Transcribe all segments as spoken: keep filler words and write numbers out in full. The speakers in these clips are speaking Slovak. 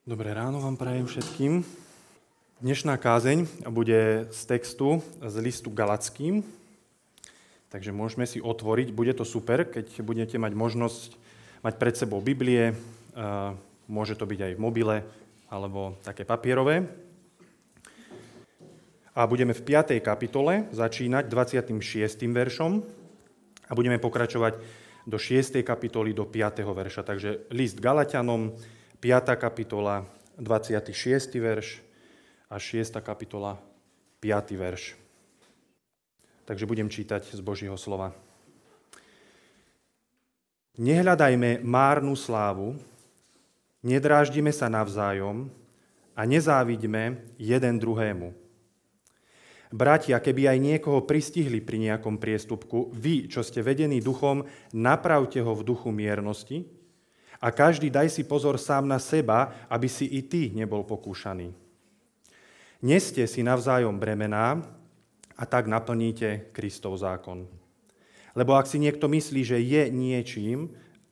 Dobré ráno vám prajem všetkým. Dnešná kázeň bude z textu z listu Galackým, takže môžeme si otvoriť. Bude to super, keď budete mať možnosť mať pred sebou Biblie, môže to byť aj v mobile, alebo také papierové. A budeme v piatej kapitole začínať dvadsiatym šiestym veršom a budeme pokračovať do šiestej kapitoly, do piateho verša. Takže list Galatianom, piata kapitola, dvadsiaty šiesty verš a šiesta kapitola, piaty verš. Takže budem čítať z Božieho slova. Nehľadajme márnu slávu, nedráždime sa navzájom a nezávidíme jeden druhému. Bratia, keby aj niekoho pristihli pri nejakom priestupku, vy, čo ste vedení duchom, napravte ho v duchu miernosti, a každý daj si pozor sám na seba, aby si i ty nebol pokúšaný. Neste si navzájom bremená a tak naplníte Kristov zákon. Lebo ak si niekto myslí, že je niečím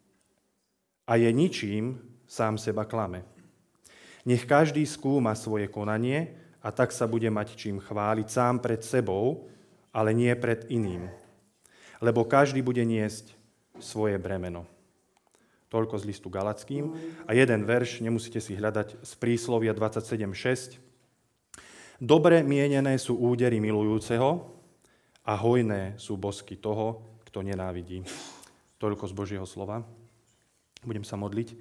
a je ničím, sám seba klame. Nech každý skúma svoje konanie a tak sa bude mať čím chváliť sám pred sebou, ale nie pred iným. Lebo každý bude niesť svoje bremeno. Toľko z listu Galackým. A jeden verš, nemusíte si hľadať, z príslovia dvadsaťsedem šesť. Dobre mienené sú údery milujúceho a hojné sú bosky toho, kto nenávidí. Toľko z Božieho slova. Budem sa modliť.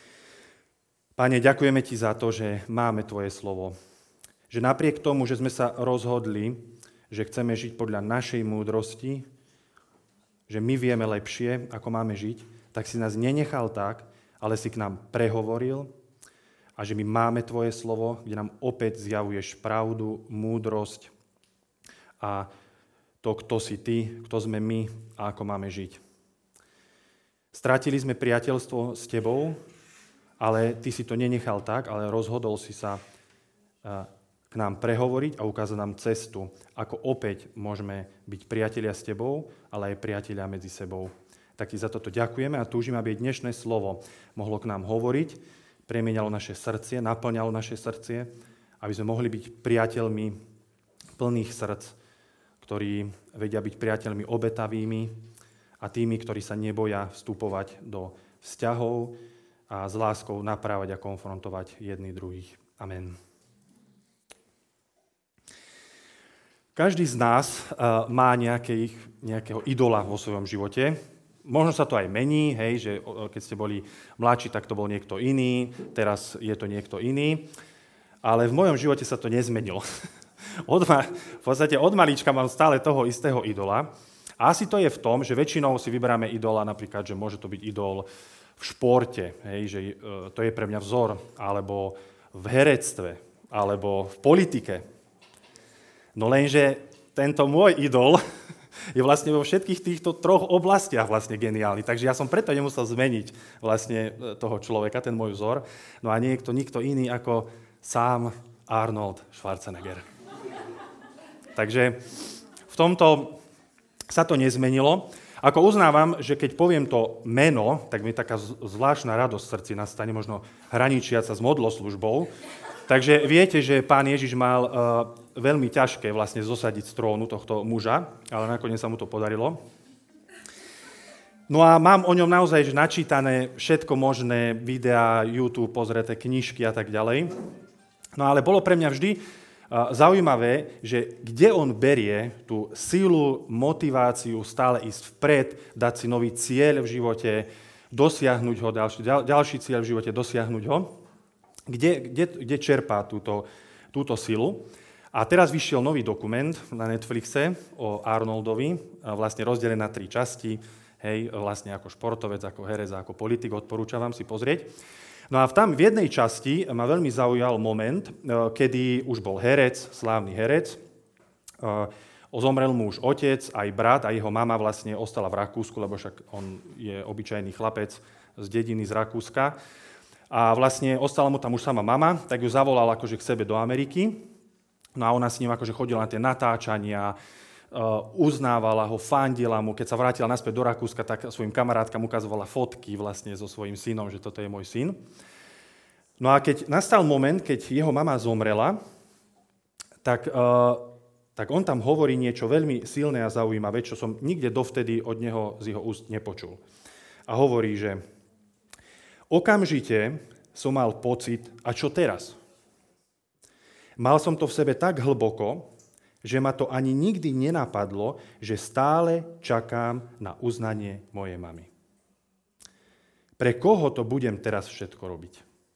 Pane, ďakujeme Ti za to, že máme Tvoje slovo. Že napriek tomu, že sme sa rozhodli, že chceme žiť podľa našej múdrosti, že my vieme lepšie, ako máme žiť, tak si nás nenechal tak, ale si k nám prehovoril a že my máme Tvoje slovo, kde nám opäť zjavuješ pravdu, múdrosť a to, kto si Ty, kto sme my a ako máme žiť. Stratili sme priateľstvo s Tebou, ale Ty si to nenechal tak, ale rozhodol si sa k nám prehovoriť a ukázať nám cestu, ako opäť môžeme byť priatelia s Tebou, ale aj priatelia medzi sebou. Tak Ti za toto ďakujeme a túžime, aby dnešné slovo mohlo k nám hovoriť, premieňalo naše srdcie, naplňalo naše srdcie, aby sme mohli byť priateľmi plných srdc, ktorí vedia byť priateľmi obetavými a tými, ktorí sa neboja vstupovať do vzťahov a s láskou naprávať a konfrontovať jedných druhých. Amen. Každý z nás uh, má nejaký, nejakého idola vo svojom živote. Možno sa to aj mení, hej, že keď ste boli mladší, tak to bol niekto iný, teraz je to niekto iný. Ale v mojom živote sa to nezmenilo. Od ma, v podstate od malička mám stále toho istého idola. A asi to je v tom, že väčšinou si vyberáme idola, napríklad, že môže to byť idol v športe, hej, že to je pre mňa vzor, alebo v herectve, alebo v politike. No lenže tento môj idol je vlastne vo všetkých týchto troch oblastiach vlastne geniálny. Takže ja som preto nemusel zmeniť vlastne toho človeka, ten môj vzor. No a niekto, nikto iný ako sám Arnold Schwarzenegger. Takže v tomto sa to nezmenilo. Ako uznávam, že keď poviem to meno, tak mi taká zvláštna radosť v srdci nastane, možno hraničiaca s modloslužbou. Takže viete, že Pán Ježiš mal uh, veľmi ťažké vlastne zosadiť z trónu tohto muža, ale nakoniec sa mu to podarilo. No a mám o ňom naozaj že načítané všetko možné, videá, YouTube, pozreté knižky a tak ďalej. No ale bolo pre mňa vždy uh, zaujímavé, že kde on berie tú silu, motiváciu stále ísť vpred, dať si nový cieľ v živote, dosiahnuť ho, ďalší, ďal, ďalší cieľ v živote, dosiahnuť ho. Kde, kde, kde čerpá túto, túto silu. A teraz vyšiel nový dokument na Netflixe o Arnoldovi, vlastne rozdelený na tri časti, hej, vlastne ako športovec, ako herec, ako politik, odporúčam vám si pozrieť. No a tam v jednej časti ma veľmi zaujal moment, kedy už bol herec, slávny herec, zomrel mu už otec, aj brat a jeho mama vlastne ostala v Rakúsku, lebo však on je obyčajný chlapec z dediny z Rakúska. A vlastne ostala mu tam už sama mama, tak ju zavolal akože k sebe do Ameriky. No a ona s ním akože chodila na tie natáčania, uznávala ho, fandila mu. Keď sa vrátila naspäť do Rakúska, tak svojim kamarátkam ukazovala fotky vlastne so svojím synom, že toto je môj syn. No a keď nastal moment, keď jeho mama zomrela, tak, uh, tak on tam hovorí niečo veľmi silné a zaujímavé, čo som nikde dovtedy od neho z jeho úst nepočul. A hovorí, že okamžite som mal pocit, a čo teraz? Mal som to v sebe tak hlboko, že ma to ani nikdy nenapadlo, že stále čakám na uznanie mojej mamy. Pre koho to budem teraz všetko robiť?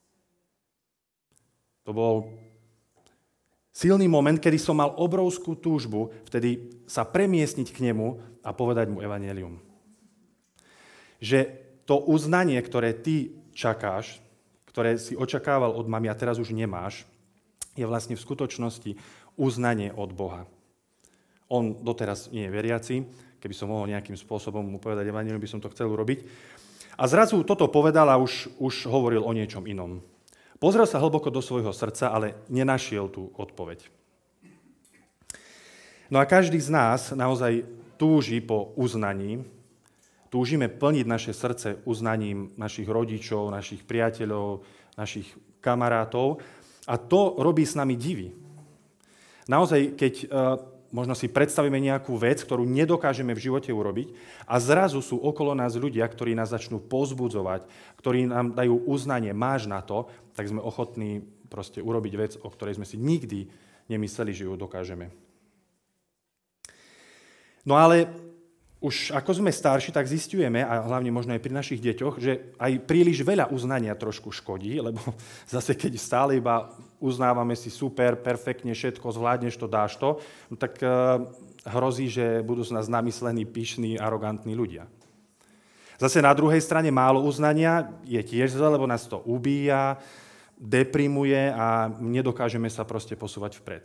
To bol silný moment, kedy som mal obrovskú túžbu vtedy sa premiestniť k nemu a povedať mu evanjelium. Že to uznanie, ktoré ty čakáš, ktoré si očakával od mamy a teraz už nemáš, je vlastne v skutočnosti uznanie od Boha. On doteraz nie je veriaci, keby som mohol nejakým spôsobom mu povedať evanjelium, by som to chcel urobiť. A zrazu toto povedal a už, už hovoril o niečom inom. Pozrel sa hlboko do svojho srdca, ale nenašiel tú odpoveď. No a každý z nás naozaj túži po uznaní. Túžime plniť naše srdce uznaním našich rodičov, našich priateľov, našich kamarátov. A to robí s nami divy. Naozaj, keď uh, možno si predstavíme nejakú vec, ktorú nedokážeme v živote urobiť a zrazu sú okolo nás ľudia, ktorí nás začnú povzbudzovať, ktorí nám dajú uznanie, máš na to, tak sme ochotní proste urobiť vec, o ktorej sme si nikdy nemysleli, že ju dokážeme. No ale už ako sme starší, tak zisťujeme, a hlavne možno aj pri našich deťoch, že aj príliš veľa uznania trošku škodí, lebo zase keď stále iba uznávame si super, perfektne všetko, zvládneš to, dáš to, no tak uh, hrozí, že budú z nás namyslení, pyšní, arogantní ľudia. Zase na druhej strane málo uznania je tiež zle, lebo nás to ubíja, deprimuje a nedokážeme sa proste posúvať vpred.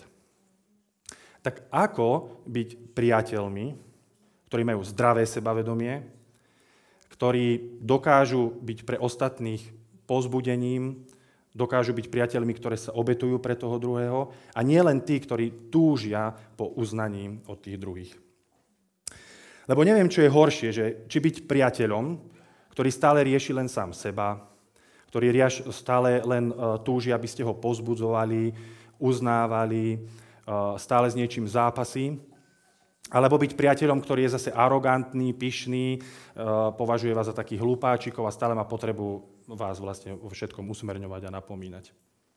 Tak ako byť priateľmi, ktorí majú zdravé sebavedomie, ktorí dokážu byť pre ostatných povzbudením, dokážu byť priateľmi, ktoré sa obetujú pre toho druhého a nie len tí, ktorí túžia po uznaní od tých druhých. Lebo neviem, čo je horšie, že či byť priateľom, ktorý stále rieši len sám seba, ktorý rieš, stále len uh, túži, aby ste ho povzbudzovali, uznávali, uh, stále s niečím zápasí, alebo byť priateľom, ktorý je zase arogantný, pyšný, považuje vás za takých hlupáčikov a stále má potrebu vás vlastne vo všetkom usmerňovať a napomínať.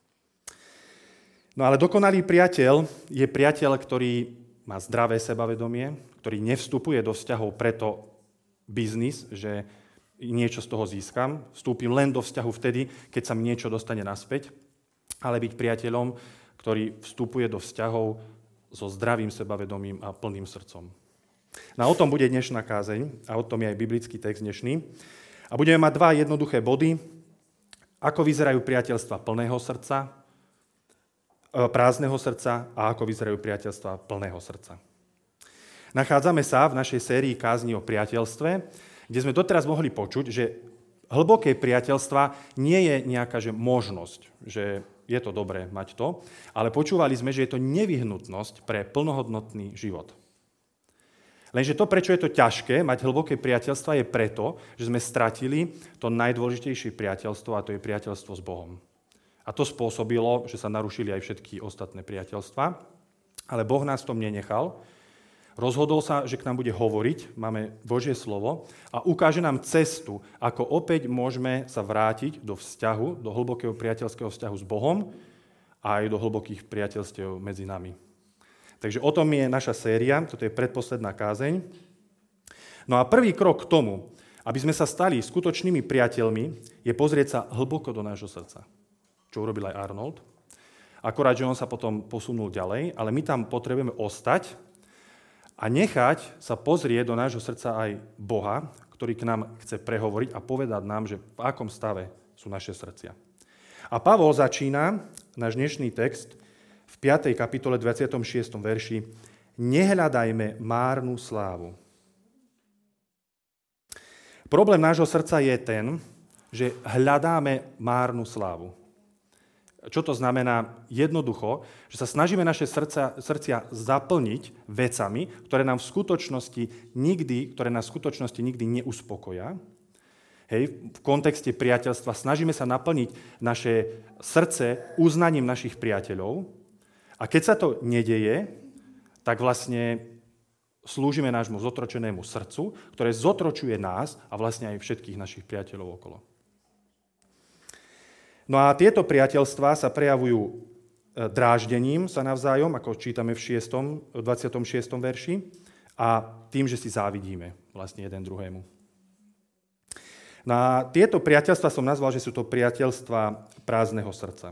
No ale dokonalý priateľ je priateľ, ktorý má zdravé sebavedomie, ktorý nevstupuje do vzťahov preto biznis, že niečo z toho získam. Vstúpim len do vzťahu vtedy, keď sa mi niečo dostane naspäť, ale byť priateľom, ktorý vstupuje do vzťahov so zdravým sebavedomím a plným srdcom. No a o tom bude dnešná kázeň a o tom je aj biblický text dnešný. A budeme mať dva jednoduché body. Ako vyzerajú priateľstva plného srdca, prázdneho srdca a ako vyzerajú priateľstva plného srdca. Nachádzame sa v našej sérii kázni o priateľstve, kde sme doteraz mohli počuť, že hlboké priateľstva nie je nejaká že možnosť, že je to dobré mať to, ale počúvali sme, že je to nevyhnutnosť pre plnohodnotný život. Lenže to, prečo je to ťažké mať hlboké priateľstva, je preto, že sme stratili to najdôležitejšie priateľstvo, a to je priateľstvo s Bohom. A to spôsobilo, že sa narušili aj všetky ostatné priateľstva, ale Boh nás v tom nenechal. Rozhodol sa, že k nám bude hovoriť, máme Božie slovo a ukáže nám cestu, ako opäť môžeme sa vrátiť do vzťahu, do hlbokého priateľského vzťahu s Bohom a aj do hlbokých priateľstiev medzi nami. Takže o tom je naša séria, toto je predposledná kázeň. No a prvý krok k tomu, aby sme sa stali skutočnými priateľmi, je pozrieť sa hlboko do nášho srdca. Čo urobil aj Arnold. Akorát, že on sa potom posunul ďalej, ale my tam potrebujeme ostať a nechať sa pozrieť do nášho srdca aj Boha, ktorý k nám chce prehovoriť a povedať nám, že v akom stave sú naše srdcia. A Pavol začína náš dnešný text v piatej kapitole dvadsiatom šiestom verši Nehľadajme márnu slávu. Problém nášho srdca je ten, že hľadáme márnu slávu. Čo to znamená? Jednoducho, že sa snažíme naše srdca, srdcia zaplniť vecami, ktoré nám v skutočnosti nikdy, ktoré nás v skutočnosti nikdy neuspokoja, Hej, v kontexte priateľstva snažíme sa naplniť naše srdce uznaním našich priateľov a keď sa to nedeje, tak vlastne slúžime nášmu zotročenému srdcu, ktoré zotročuje nás a vlastne aj všetkých našich priateľov okolo. No a tieto priateľstvá sa prejavujú dráždením sa navzájom, ako čítame v šiestom, dvadsiatom šiestom verši, a tým, že si závidíme vlastne jeden druhému. No a tieto priateľstvá som nazval, že sú to priateľstvá prázdneho srdca.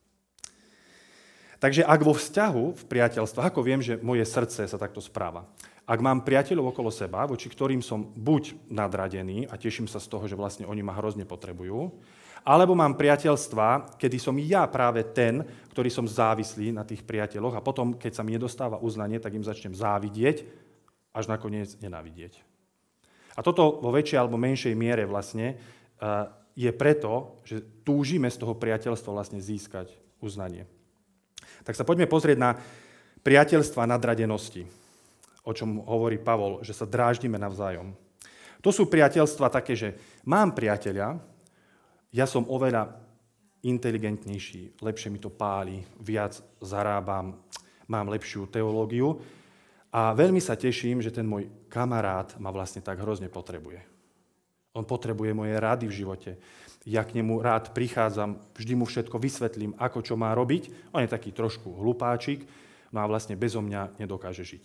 Takže ak vo vzťahu, v priateľstvách, ako viem, že moje srdce sa takto správa, ak mám priateľov okolo seba, voči ktorým som buď nadradený a teším sa z toho, že vlastne oni ma hrozne potrebujú, alebo mám priateľstva, kedy som ja práve ten, ktorý som závislý na tých priateľoch a potom, keď sa mi nedostáva uznanie, tak im začnem závidieť, až nakoniec nenávidieť. A toto vo väčšej alebo menšej miere vlastne je preto, že túžime z toho priateľstva vlastne získať uznanie. Tak sa poďme pozrieť na priateľstva nadradenosti, o čom hovorí Pavol, že sa dráždime navzájom. To sú priateľstva také, že mám priateľa, ja som oveľa inteligentnejší, lepšie mi to páli, viac zarábam, mám lepšiu teológiu a veľmi sa teším, že ten môj kamarát ma vlastne tak hrozne potrebuje. On potrebuje moje rady v živote. Ja k nemu rád prichádzam, vždy mu všetko vysvetlím, ako čo má robiť. On je taký trošku hlupáčik, no a vlastne bezo mňa nedokáže žiť.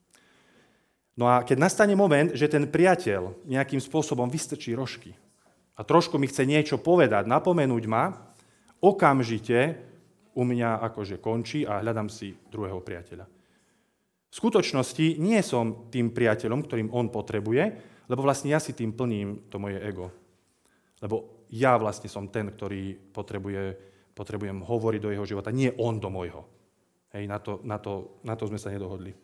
No a keď nastane moment, že ten priateľ nejakým spôsobom vystrčí rožky a trošku mi chce niečo povedať, napomenúť ma, okamžite u mňa akože končí a hľadám si druhého priateľa. V skutočnosti nie som tým priateľom, ktorým on potrebuje, lebo vlastne ja si tým plním to moje ego. Lebo ja vlastne som ten, ktorý potrebuje, potrebujem hovoriť do jeho života, nie on do môjho. Hej, na to, na to, na to sme sa nedohodli.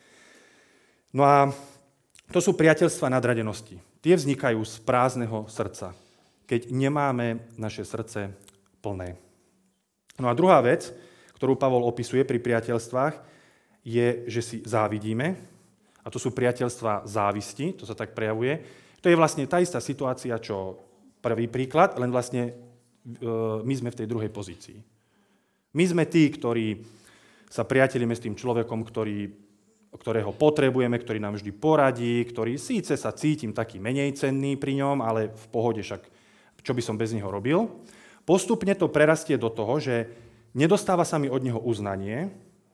No a to sú priateľstva nadradenosti. Tie vznikajú z prázdneho srdca, keď nemáme naše srdce plné. No a druhá vec, ktorú Pavol opisuje pri priateľstvách, je, že si závidíme. A to sú priateľstva závisti, to sa tak prejavuje. To je vlastne tá istá situácia, čo prvý príklad, len vlastne my sme v tej druhej pozícii. My sme tí, ktorí sa priateľíme s tým človekom, ktorý, ktorého potrebujeme, ktorý nám vždy poradí, ktorý síce sa cítim taký menej cenný pri ňom, ale v pohode však, čo by som bez neho robil. Postupne to prerastie do toho, že nedostáva sa mi od neho uznanie.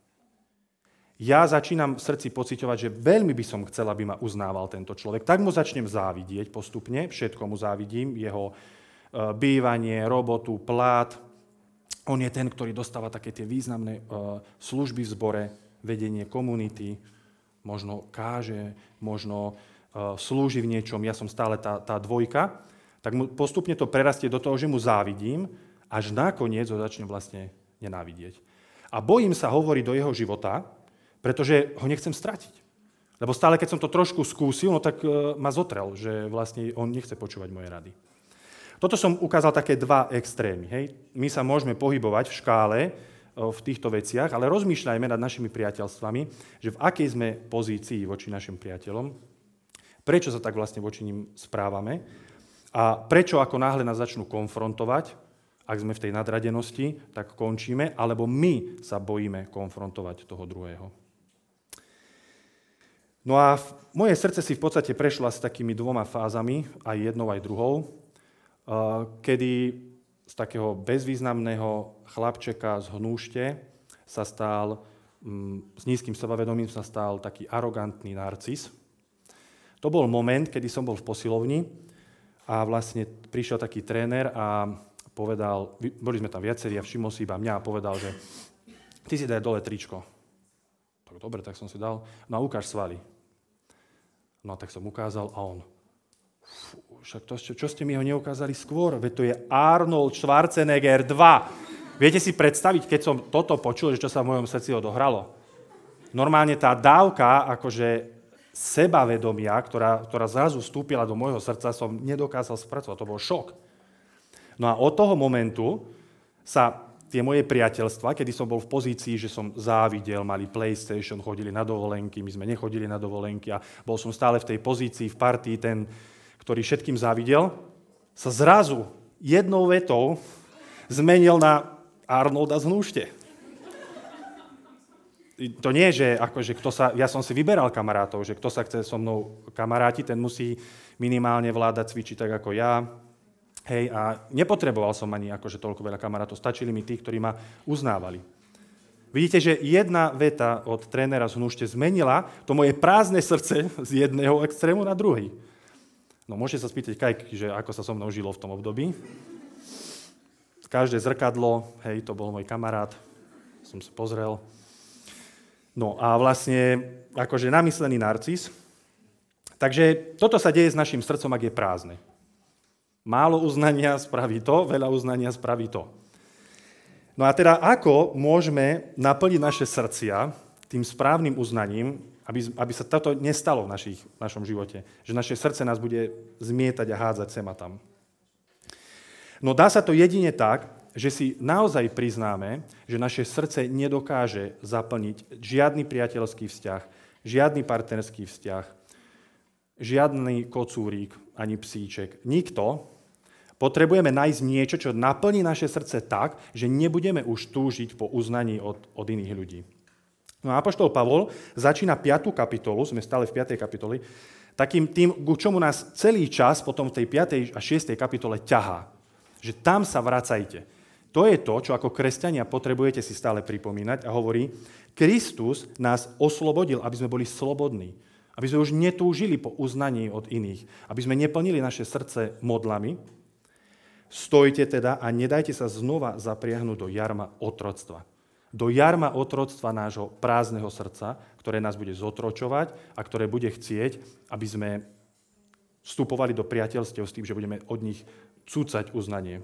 Ja začínam v srdci pociťovať, že veľmi by som chcel, aby ma uznával tento človek. Tak mu začnem závidieť postupne, všetko mu závidím, jeho bývanie, robotu, plát. On je ten, ktorý dostáva také tie významné služby v zbore, vedenie komunity, možno káže, možno slúži v niečom, ja som stále tá, tá dvojka. Tak mu postupne to prerastie do toho, že mu závidím, až nakoniec ho začnem vlastne nenávidieť. A bojím sa hovoriť do jeho života, pretože ho nechcem stratiť. Lebo stále, keď som to trošku skúsil, no tak e, ma zotrel, že vlastne on nechce počúvať moje rady. Toto som ukázal také dva extrémy. Hej? My sa môžeme pohybovať v škále e, v týchto veciach, ale rozmýšľajme nad našimi priateľstvami, že v akej sme pozícii voči našim priateľom, prečo sa tak vlastne voči ním správame a prečo ako náhle nás začnú konfrontovať, ak sme v tej nadradenosti, tak končíme, alebo my sa bojíme konfrontovať toho druhého. No a moje srdce si v podstate prešlo s takými dvoma fázami, aj jednou, aj druhou, kedy z takého bezvýznamného chlapčeka z Hnúšte sa stal, s nízkym sebavedomím sa stal taký arogantný narcis. To bol moment, kedy som bol v posilovni a vlastne prišiel taký tréner a povedal, boli sme tam viacerí a všimol si iba mňa a povedal, že ty si daj dole tričko. Tak dobre, tak som si dal. No a ukáž svaly. No tak som ukázal a on. Fú, však to, čo, čo ste mi ho neukázali skôr? Veď to je Arnold Schwarzenegger dva. Viete si predstaviť, keď som toto počul, že čo sa v mojom srdci odohralo? Normálne tá dávka, akože sebavedomia, ktorá, ktorá zrazu vstúpila do môjho srdca, som nedokázal spracovať. To bol šok. No a od toho momentu sa tie moje priateľstva, kedy som bol v pozícii, že som závidel, mali PlayStation, chodili na dovolenky, my sme nechodili na dovolenky a bol som stále v tej pozícii, v partii, ten, ktorý všetkým závidel, sa zrazu jednou vetou zmenil na Arnolda z Hnúšte. To nie je, že akože kto sa, ja som si vyberal kamarátov, že kto sa chce so mnou kamarátiť, ten musí minimálne vládať, cvičiť tak ako ja. Hej, a nepotreboval som ani akože toľko veľa kamarátov, stačili mi tí, ktorí ma uznávali. Vidíte, že jedna veta od trénera z Hnušte zmenila to moje prázdne srdce z jedného extrému na druhý. No môžete sa spýtať Kajky, že ako sa so mnou žilo v tom období. Každé zrkadlo, hej, to bol môj kamarát, som sa pozrel. No a vlastne akože namyslený narcis. Takže toto sa deje s našim srdcom, ak je prázdne. Málo uznania spraví to, veľa uznania spraví to. No a teda ako môžeme naplniť naše srdcia tým správnym uznaním, aby, aby sa toto nestalo v, našich, v našom živote. Že naše srdce nás bude zmietať a hádzať sem a tam. No dá sa to jedine tak, že si naozaj priznáme, že naše srdce nedokáže zaplniť žiadny priateľský vzťah, žiadny partnerský vzťah, žiadny kocúrik ani psíček. Nikto. Potrebujeme nájsť niečo, čo naplní naše srdce tak, že nebudeme už túžiť po uznaní od, od iných ľudí. No a apoštol Pavol začína piatu kapitolu, sme stále v piatej kapitoli, takým tým, ku čomu nás celý čas potom v tej piatej a šiestej kapitole ťahá. Že tam sa vracajte. To je to, čo ako kresťania potrebujete si stále pripomínať a hovorí, Kristus nás oslobodil, aby sme boli slobodní, aby sme už netúžili po uznaní od iných, aby sme neplnili naše srdce modlami. Stojte teda a nedajte sa znova zapriahnuť do jarma otroctva. Do jarma otroctva nášho prázdneho srdca, ktoré nás bude zotročovať a ktoré bude chcieť, aby sme vstupovali do priateľstiev s tým, že budeme od nich cúcať uznanie.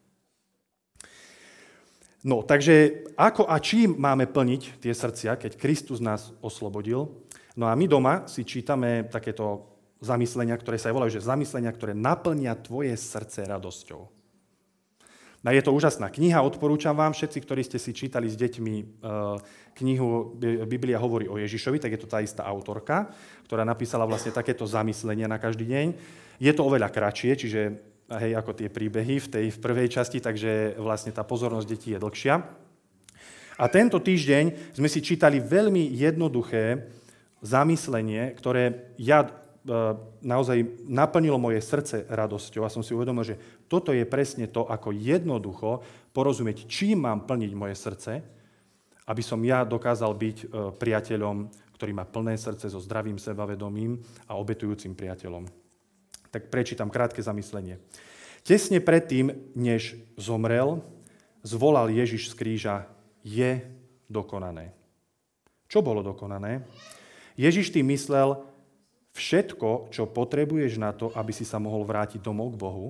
No, takže ako a čím máme plniť tie srdcia, keď Kristus nás oslobodil? No a my doma si čítame takéto zamyslenia, ktoré sa volajú, že zamyslenia, ktoré naplnia tvoje srdce radosťou. No je to úžasná kniha, odporúčam vám, všetci, ktorí ste si čítali s deťmi knihu Biblia hovorí o Ježišovi, tak je to tá istá autorka, ktorá napísala vlastne takéto zamyslenia na každý deň. Je to oveľa kratšie, čiže hej, ako tie príbehy v tej v prvej časti, takže vlastne tá pozornosť detí je dlhšia. A tento týždeň sme si čítali veľmi jednoduché zamyslenie, ktoré ja e, naozaj naplnilo moje srdce radosťou a som si uvedomil, že toto je presne to, ako jednoducho porozumieť, čím mám plniť moje srdce, aby som ja dokázal byť e, priateľom, ktorý má plné srdce so zdravým sebavedomím a obetujúcim priateľom. Tak prečítam krátke zamyslenie. Tesne predtým, než zomrel, zvolal Ježiš z kríža, je dokonané. Čo bolo dokonané? Ježiš tým myslel všetko, čo potrebuješ na to, aby si sa mohol vrátiť domov k Bohu.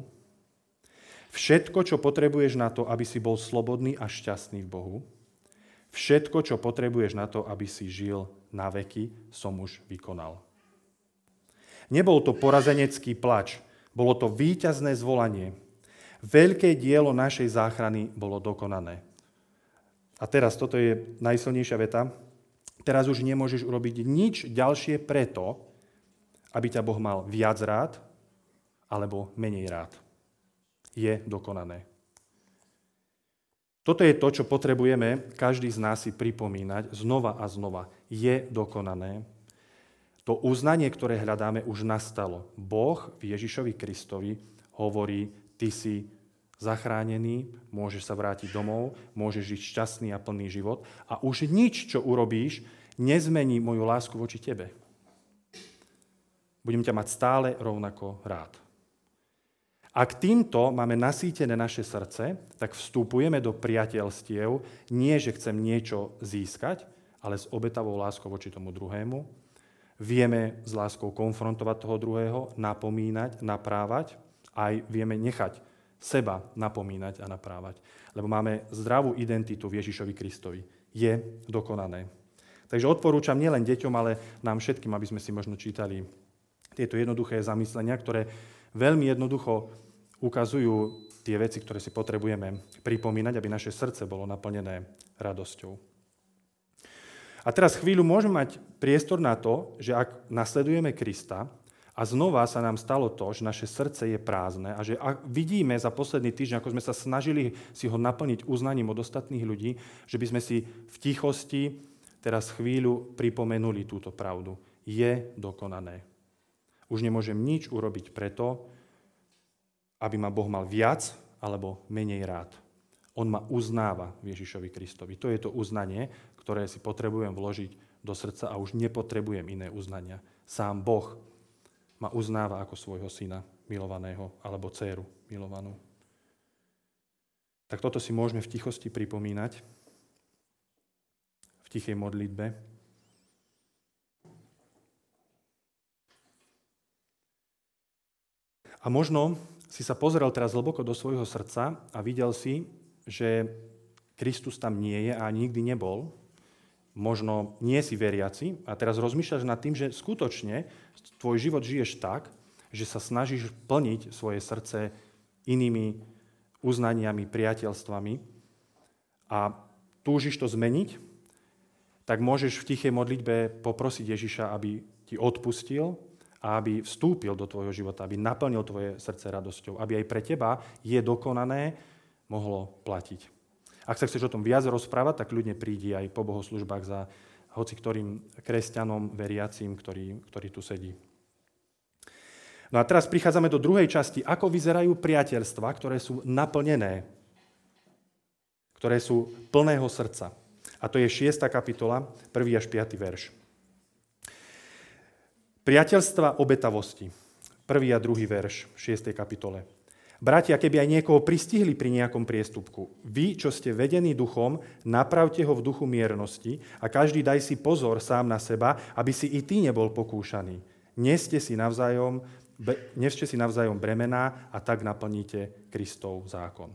Všetko, čo potrebuješ na to, aby si bol slobodný a šťastný v Bohu. Všetko, čo potrebuješ na to, aby si žil na veky, som už vykonal. Nebol to porazenecký plač, bolo to víťazné zvolanie. Veľké dielo našej záchrany bolo dokonané. A teraz, toto je najsilnejšia veta, teraz už nemôžeš urobiť nič ďalšie preto, aby ťa Boh mal viac rád, alebo menej rád. Je dokonané. Toto je to, čo potrebujeme každý z nás si pripomínať znova a znova. Je dokonané. To uznanie, ktoré hľadáme, už nastalo. Boh v Ježišovi Kristovi hovorí, ty si zachránený, môžeš sa vrátiť domov, môžeš žiť šťastný a plný život a už nič, čo urobíš, nezmení moju lásku voči tebe. Budem ťa mať stále rovnako rád. Ak týmto máme nasýtené naše srdce, tak vstupujeme do priateľstiev, nie že chcem niečo získať, ale s obetavou láskou voči tomu druhému. Vieme s láskou konfrontovať toho druhého, napomínať, naprávať, aj vieme nechať seba napomínať a naprávať. Lebo máme zdravú identitu v Ježišovi Kristovi. Je dokonané. Takže odporúčam nielen deťom, ale nám všetkým, aby sme si možno čítali tieto jednoduché zamyslenia, ktoré veľmi jednoducho ukazujú tie veci, ktoré si potrebujeme pripomínať, aby naše srdce bolo naplnené radosťou. A teraz chvíľu môžeme mať priestor na to, že ak nasledujeme Krista A znova sa nám stalo to, že naše srdce je prázdne a že vidíme za posledný týždeň, ako sme sa snažili si ho naplniť uznaním od ostatných ľudí, že by sme si v tichosti teraz chvíľu pripomenuli túto pravdu. Je dokonané. Už nemôžem nič urobiť preto, aby ma Boh mal viac alebo menej rád. On ma uznáva v Ježišovi Kristovi. To je to uznanie, ktoré si potrebujem vložiť do srdca a už nepotrebujem iné uznania. Sám Boh ma uznáva ako svojho syna milovaného alebo dcéru milovanú. Tak toto si môžeme v tichosti pripomínať, v tichej modlitbe. A možno si sa pozrel teraz hlboko do svojho srdca a videl si, že Kristus tam nie je a nikdy nebol. Možno nie si veriaci a teraz rozmýšľaš nad tým, že skutočne tvoj život žiješ tak, že sa snažíš plniť svoje srdce inými uznaniami, priateľstvami a túžiš to zmeniť, tak môžeš v tichej modlitbe poprosiť Ježiša, aby ti odpustil a aby vstúpil do tvojho života, aby naplnil tvoje srdce radosťou, aby aj pre teba je dokonané mohlo platiť. Ak sa chceš o tom viac rozprávať, tak ľudne prídi aj po bohoslúžbách za hoci ktorým kresťanom, veriacím, ktorý, ktorý tu sedí. No a teraz prichádzame do druhej časti, ako vyzerajú priateľstvá, ktoré sú naplnené, ktoré sú plného srdca. A to je šiesta kapitola, prvý až piaty verš. Priateľstva obetavosti, prvý a druhý verš v šiestej kapitole. Bratia, keby aj niekoho pristihli pri nejakom priestupku, vy, čo ste vedení duchom, napravte ho v duchu miernosti a každý daj si pozor sám na seba, aby si i ty nebol pokúšaný. Neste si navzájom, neste si navzájom bremená a tak naplníte Kristov zákon.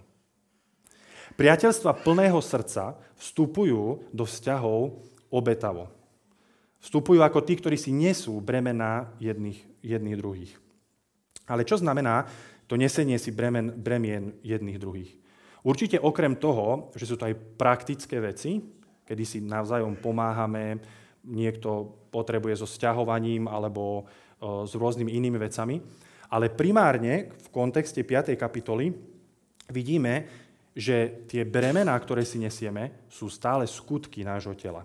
Priateľstva plného srdca vstupujú do vzťahov obetavo. Vstupujú ako tí, ktorí si nesú bremená jedných, jedných druhých. Ale čo znamená to nesenie si bremen, bremien jedných druhých? Určite okrem toho, že sú to aj praktické veci, kedy si navzájom pomáhame, niekto potrebuje so sťahovaním alebo o, s rôznymi inými vecami, ale primárne v kontexte piatej kapitoly vidíme, že tie bremená, ktoré si nesieme, sú stále skutky nášho tela.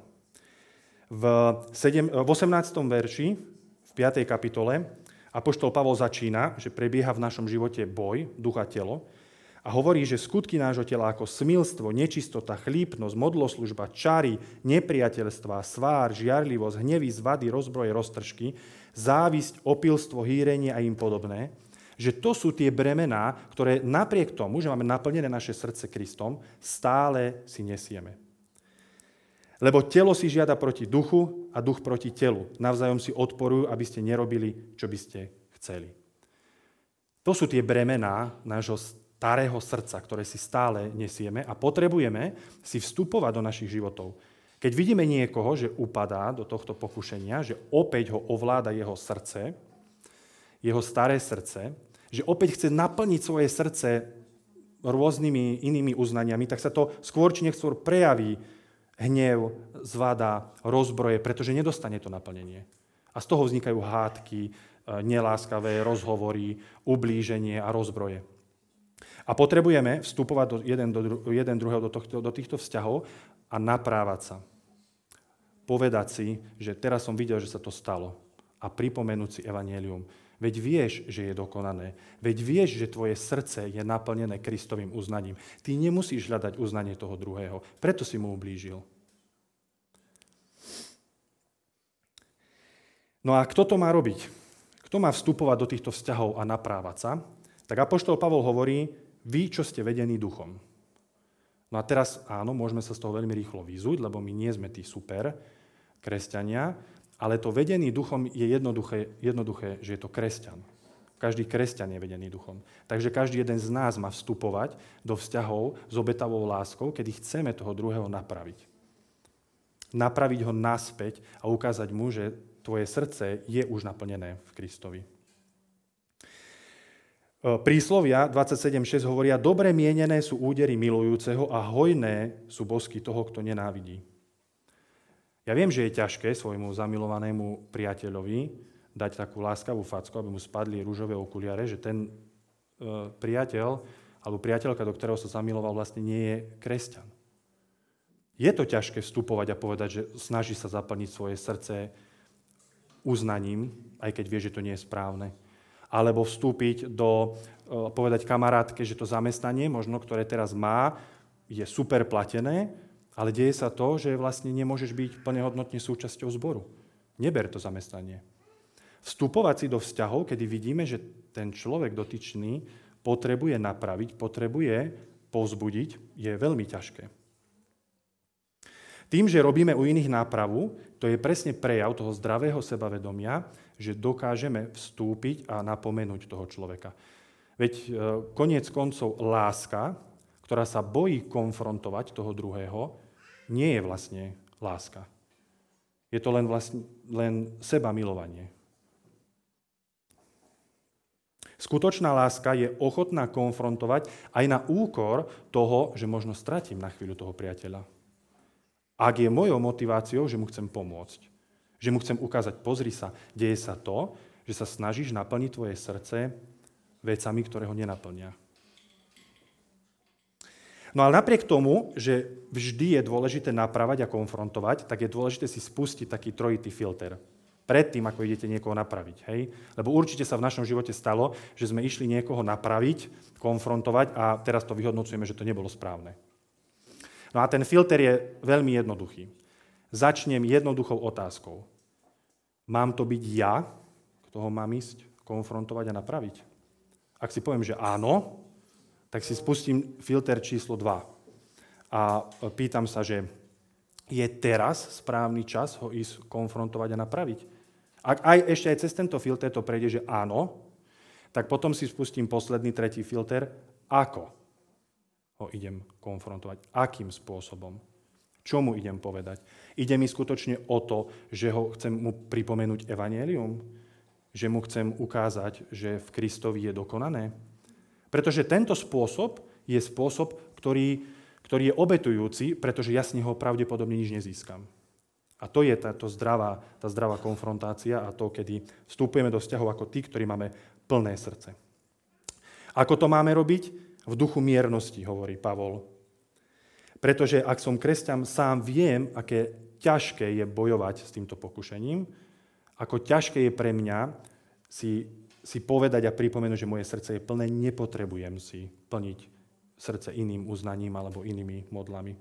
V, sedem, v osemnástom verši v piatej kapitole apoštol Pavol začína, že prebieha v našom živote boj, duch a telo, a hovorí, že skutky nášho tela ako smilstvo, nečistota, chlípnosť, modloslužba, čary, nepriateľstva, svár, žiarlivosť, hnevy, zvady, rozbroje, roztržky, závisť, opilstvo, hýrenie a im podobné, že to sú tie bremená, ktoré napriek tomu, že máme naplnené naše srdce Kristom, stále si nesieme. Lebo telo si žiada proti duchu a duch proti telu. Navzájom si odporujú, aby ste nerobili, čo by ste chceli. To sú tie bremená nášho starého srdca, ktoré si stále nesieme a potrebujeme si vstupovať do našich životov. Keď vidíme niekoho, že upadá do tohto pokušenia, že opäť ho ovláda jeho srdce, jeho staré srdce, že opäť chce naplniť svoje srdce rôznymi inými uznaniami, tak sa to skôr či neskôr prejaví hnev, zvada, rozbroje, pretože nedostane to naplnenie. A z toho vznikajú hádky, neláskavé rozhovory, ublíženie a rozbroje. A potrebujeme vstupovať do jeden, do, jeden druhého do, tohto, do týchto vzťahov a naprávať sa. Povedať si, že teraz som videl, že sa to stalo. A pripomenúť si evanjelium. Veď vieš, že je dokonané. Veď vieš, že tvoje srdce je naplnené Kristovým uznaním. Ty nemusíš hľadať uznanie toho druhého. Preto si mu ublížil. No a kto to má robiť? Kto má vstupovať do týchto vzťahov a naprávať sa? Tak apoštol Pavol hovorí, vy, čo ste vedení duchom. No a teraz áno, môžeme sa z toho veľmi rýchlo vyzuť, lebo my nie sme tí super kresťania, ale to vedený duchom je jednoduché, jednoduché, že je to kresťan. Každý kresťan je vedený duchom. Takže každý jeden z nás má vstupovať do vzťahov s obetavou láskou, kedy chceme toho druhého napraviť. Napraviť ho naspäť a ukázať mu, že tvoje srdce je už naplnené v Kristovi. Príslovia dvadsaťsedem šesť hovoria, dobre mienené sú údery milujúceho a hojné sú bosky toho, kto nenávidí. Ja viem, že je ťažké svojmu zamilovanému priateľovi dať takú láskavú facku, aby mu spadli ružové okuliare, že ten e, priateľ alebo priateľka, do ktorého sa zamiloval, vlastne nie je kresťan. Je to ťažké vstupovať a povedať, že snaží sa zaplniť svoje srdce uznaním, aj keď vie, že to nie je správne. Alebo vstúpiť do, e, povedať kamarátke, že to zamestnanie, možno, ktoré teraz má, je super platené, ale deje sa to, že vlastne nemôžeš byť plnohodnotne súčasťou zboru. Neber to zamestnanie. Vstupovať si do vzťahov, kedy vidíme, že ten človek dotyčný potrebuje napraviť, potrebuje povzbudiť, je veľmi ťažké. Tým, že robíme u iných nápravu, to je presne prejav toho zdravého sebavedomia, že dokážeme vstúpiť a napomenúť toho človeka. Veď koniec koncov láska, ktorá sa bojí konfrontovať toho druhého, nie je vlastne láska. Je to len, vlastne, len seba milovanie. Skutočná láska je ochotná konfrontovať aj na úkor toho, že možno stratím na chvíľu toho priateľa. Ak je mojou motiváciou, že mu chcem pomôcť, že mu chcem ukázať, pozri sa, deje sa to, že sa snažíš naplniť tvoje srdce vecami, ktoré ho nenaplnia. No ale napriek tomu, že vždy je dôležité napravať a konfrontovať, tak je dôležité si spustiť taký trojitý filter. Predtým, ako idete niekoho napraviť. Hej? Lebo určite sa v našom živote stalo, že sme išli niekoho napraviť, konfrontovať a teraz to vyhodnocujeme, že to nebolo správne. No a ten filter je veľmi jednoduchý. Začnem jednoduchou otázkou. Mám to byť ja, kto ho mám ísť konfrontovať a napraviť? Ak si poviem, že áno, tak si spustím filter číslo dva. A pýtam sa, že je teraz správny čas ho ísť konfrontovať a napraviť? Ak aj ešte aj cez tento filter to prejde, že áno, tak potom si spustím posledný, tretí filter, ako ho idem konfrontovať, akým spôsobom, čo mu idem povedať. Ide mi skutočne o to, že ho chcem mu pripomenúť evanjelium, že mu chcem ukázať, že v Kristovi je dokonané. Pretože tento spôsob je spôsob, ktorý, ktorý je obetujúci, pretože ja z neho pravdepodobne nič nezískam. A to je táto zdravá, tá zdravá konfrontácia a to, kedy vstupujeme do vzťahov ako tí, ktorí máme plné srdce. Ako to máme robiť? V duchu miernosti, hovorí Pavol. Pretože ak som kresťan, sám viem, aké ťažké je bojovať s týmto pokušením, ako ťažké je pre mňa si, si povedať a pripomenúť, že moje srdce je plné, nepotrebujem si plniť srdce iným uznaním alebo inými modlami.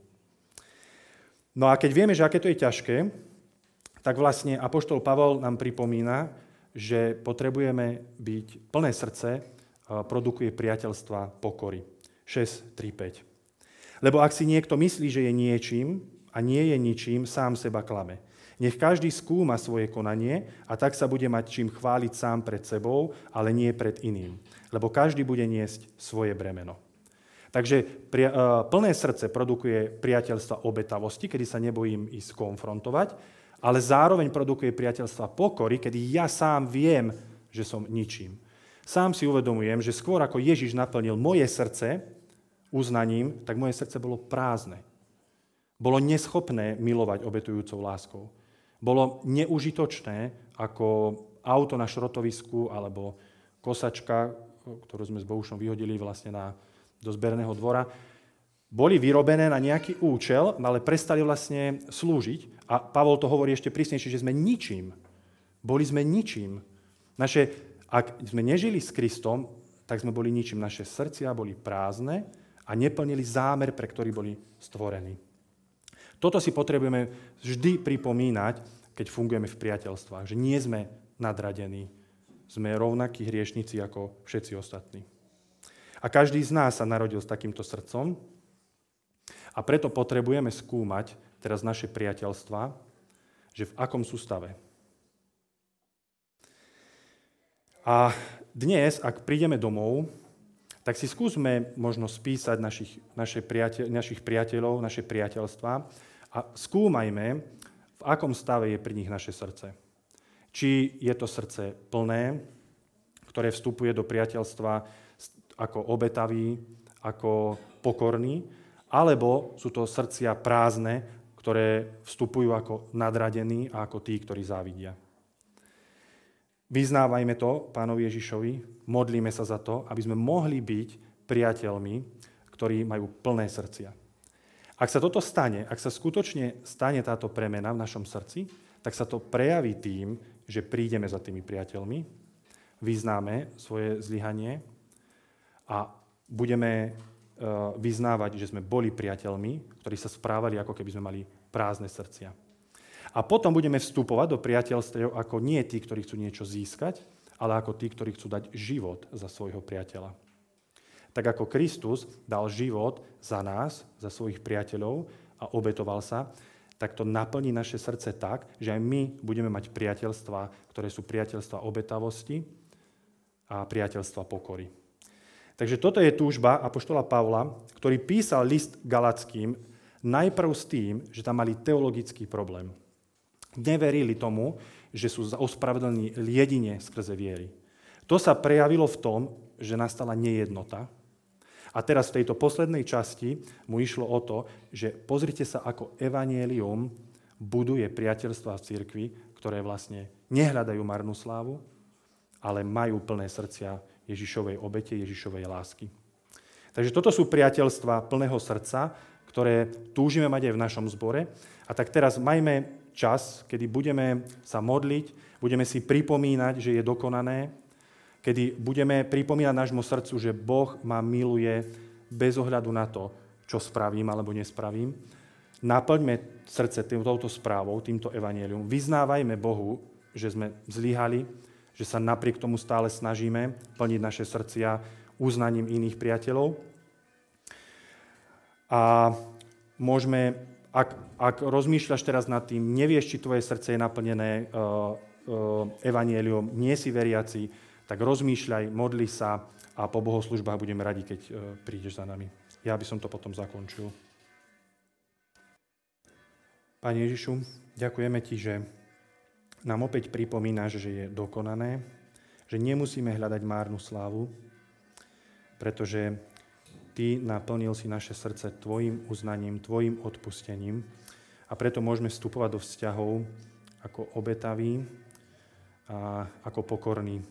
No a keď vieme, že aké to je ťažké, tak vlastne apoštol Pavol nám pripomína, že potrebujeme byť plné srdce, produkuje priateľstva pokory. šesť, tri, päť. Lebo ak si niekto myslí, že je niečím a nie je ničím, sám seba klame. Nech každý skúma svoje konanie a tak sa bude mať čím chváliť sám pred sebou, ale nie pred iným. Lebo každý bude niesť svoje bremeno. Takže plné srdce produkuje priateľstva obetavosti, kedy sa nebojím ísť konfrontovať, ale zároveň produkuje priateľstva pokory, kedy ja sám viem, že som ničím. Sám si uvedomujem, že skôr ako Ježiš naplnil moje srdce uznaním, tak moje srdce bolo prázdne. Bolo neschopné milovať obetujúcou láskou. Bolo neužitočné ako auto na šrotovisku alebo kosačka, ktorú sme s Bohušom vyhodili vlastne na do zberného dvora, boli vyrobené na nejaký účel, ale prestali vlastne slúžiť. A Pavol to hovorí ešte prísnejšie, že sme ničím. Boli sme ničím. Naše, ak sme nežili s Kristom, tak sme boli ničím. Naše srdcia boli prázdne a neplnili zámer, pre ktorý boli stvorení. Toto si potrebujeme vždy pripomínať, keď fungujeme v priateľstvách, že nie sme nadradení. Sme rovnakí hriešnici ako všetci ostatní. A každý z nás sa narodil s takýmto srdcom a preto potrebujeme skúmať teraz naše priateľstvá, že v akom sú stave. A dnes, ak prídeme domov, tak si skúsme možno spísať našich, naše priateľ, našich priateľov, naše priateľstvá a skúmajme, v akom stave je pri nich naše srdce. Či je to srdce plné, ktoré vstupuje do priateľstva ako obetavý, ako pokorný, alebo sú to srdcia prázdne, ktoré vstupujú ako nadradení a ako tí, ktorí závidia. Vyznávajme to Pánovi Ježišovi, modlíme sa za to, aby sme mohli byť priateľmi, ktorí majú plné srdcia. Ak sa toto stane, ak sa skutočne stane táto premena v našom srdci, tak sa to prejaví tým, že prídeme za tými priateľmi, vyznáme svoje zlyhanie a budeme vyznávať, že sme boli priateľmi, ktorí sa správali, ako keby sme mali prázdne srdcia. A potom budeme vstupovať do priateľstiev ako nie tí, ktorí chcú niečo získať, ale ako tí, ktorí chcú dať život za svojho priateľa. Tak ako Kristus dal život za nás, za svojich priateľov a obetoval sa, tak to naplní naše srdce tak, že aj my budeme mať priateľstva, ktoré sú priateľstva obetavosti a priateľstva pokory. Takže toto je túžba apoštola Pavla, ktorý písal list Galackým najprv s tým, že tam mali teologický problém. Neverili tomu, že sú ospravedlní jedine skrze viery. To sa prejavilo v tom, že nastala nejednota. A teraz v tejto poslednej časti mu išlo o to, že pozrite sa, ako evanjelium buduje priateľstva v cirkvi, ktoré vlastne nehľadajú marnú slávu, ale majú plné srdcia Ježišovej obete, Ježišovej lásky. Takže toto sú priateľstva plného srdca, ktoré túžime mať aj v našom zbore. A tak teraz majme čas, kedy budeme sa modliť, budeme si pripomínať, že je dokonané, kedy budeme pripomínať nášmu srdcu, že Boh ma miluje bez ohľadu na to, čo spravím alebo nespravím. Naplňme srdce touto správou, týmto evanjelium. Vyznávajme Bohu, že sme zlyhali, že sa napriek tomu stále snažíme plniť naše srdcia uznaním iných priateľov. A môžeme, ak, ak rozmýšľaš teraz nad tým, nevieš, či tvoje srdce je naplnené uh, uh, evanjeliom, nie si veriaci, tak rozmýšľaj, modli sa a po bohoslužbách budeme radi, keď uh, prídeš za nami. Ja by som to potom zakončil. Pane Ježišu, ďakujeme Ti, že nám opäť pripomínaš, že je dokonané, že nemusíme hľadať márnu slávu, pretože Ty naplnil si naše srdce Tvojim uznaním, Tvojim odpustením a preto môžeme vstupovať do vzťahov ako obetaví a ako pokorní.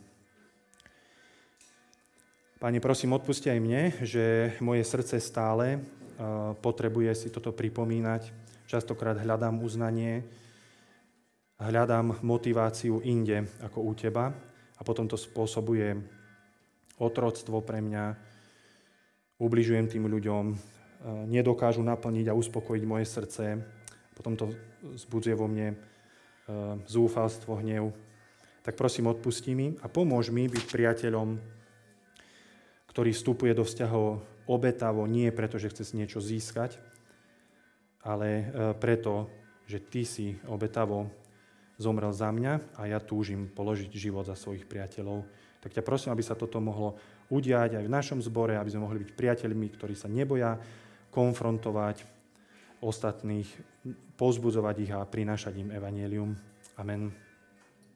Pane, prosím, odpusti aj mne, že moje srdce stále potrebuje si toto pripomínať. Častokrát hľadám uznanie, hľadám motiváciu inde ako u Teba a potom to spôsobuje otroctvo pre mňa, ubližujem tým ľuďom, nedokážu naplniť a uspokojiť moje srdce, potom to vzbudzuje vo mne zúfalstvo, hnev. Tak prosím, odpustí mi a pomôž mi byť priateľom, ktorý vstupuje do vzťahov obetavo, nie preto, že chce niečo získať, ale preto, že Ty si obetavo zomrel za mňa a ja túžim položiť život za svojich priateľov. Tak ťa prosím, aby sa toto mohlo udiať aj v našom zbore, aby sme mohli byť priateľmi, ktorí sa neboja konfrontovať ostatných, povzbudzovať ich a prinášať im evanjelium. Amen.